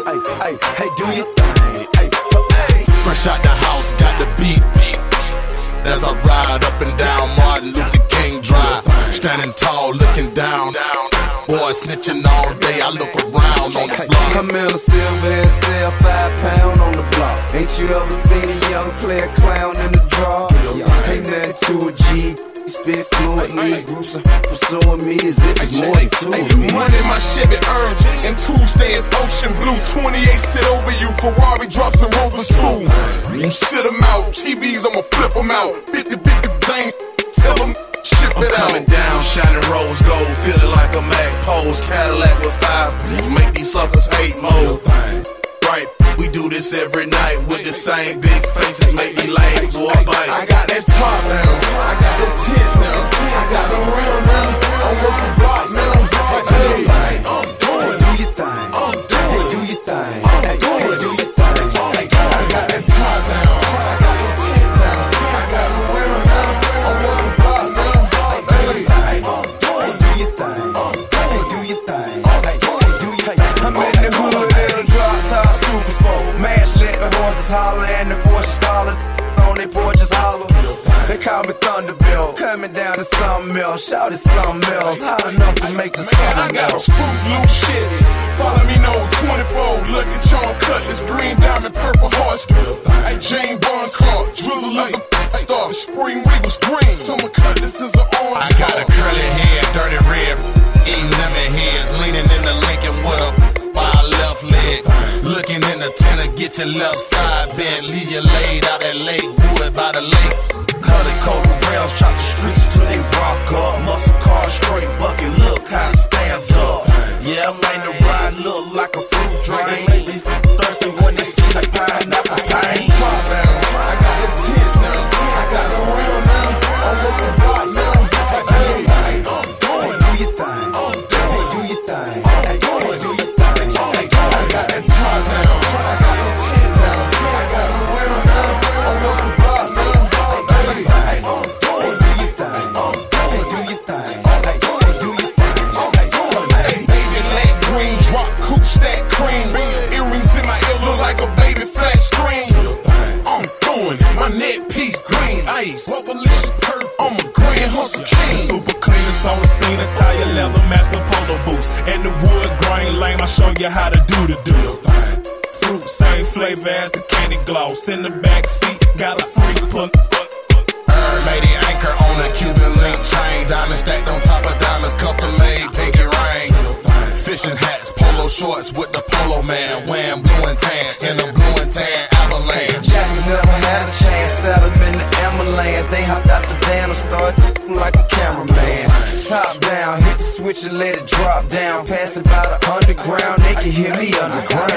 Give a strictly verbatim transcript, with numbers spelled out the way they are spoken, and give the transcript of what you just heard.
Hey, hey, hey, do your thing. Hey, hey. Fresh out the house, got the beat. As I ride up and down Martin Luther King Drive, standing tall, looking down. Boy, snitching all day, I look around on the block. I'm in a silver and sell five pound on the block. Ain't you ever seen a young player clown in the draw? Ain't nothing to a G. Spit fluently, groups are pursuing me as if it's more than two of me. Money my Chevy earned, and Tuesdays ocean blue. twenty-eight sit over you, Ferrari drops and Rovers too. You sit them out, T Vs I'ma flip them out. fifty fifty bang, tell them ship it I'm out. coming down, shining rose gold, feeling like a Mac pose. Cadillac with five blues, make these suckers hate mode. Right, we do this every night with the same big faces, make me lame, boy, bite. I got that top now, I got the tits now, I got the real now, I'm working block now. Hey, I'm doing, do your thing. I'm doing, do your thing. I'm doing, do your thing. I got that top now, I got the tits now, I got the real now, I'm working block now. Hey, I'm doing, do your thing. I'm doing, do your thing. Hey, do your thing. I'm in the hood in a drop top super sport. Mash let the horses holler and the Porsches follow. On their porches hollow. They call me Thunderbill. Coming down to something else. Shout it something else. Hot enough to make the sun I got a melt. Fruit Loop shit. Follow me no twenty-four. Look at John Cutlass, green diamond, purple heart strip. Hey, Jane Barnes car, Drizzle is a star. The Spring Regal's green, Summer Cutlass is an orange. I got a curly head, dirty red, eating lemon heads, leaning in the Lincoln with a by left leg. Looking in the tenor, get your left side bent, leave you laid out at Lake Wood by the lake. Colored coat rails, chop the streets till they rock up. Muscle car, straight bucket, look how it stands up. Yeah, man, the ride look like a fruit drink. Makes me thirsty when they see the pineapple pain. Pop now, I got the tits now, I got the real now, I'm working block now. Hey, I'm doing, do your thing. I'm doing, do your thing. Hey, doing, do your thing. I got that top now, I got the tits now, I got the real now, I'm working block now. Hey, I'm doing, do your thing. I'm doing, do your thing. Hey, do your thing. Hey, baby, leg green, drop coupe, stack cream. Earrings in my ear look like a baby flat screen. I'm doing it, my neck piece green ice. Revolution purple, I'm a grand hustle king. Super cleanest on the scene, entire leather match the polo boots. And the wood grain lame, I show you how to do the do. Fruit, same flavor as the candy gloss. In the back seat, got a free put. Lady anchor on a Cuban link chain, diamond stacked on top of diamonds, custom made, pinky ring. Fishing hats, polo shorts with the polo man, wearing blue and tan in the blue and tan avalanche. Jackson never had a chance, set them in the ambulance. They hopped out the van and started like a cameraman. Top down, hit the switch and let it drop down. Pass it by the underground, they can hear me underground.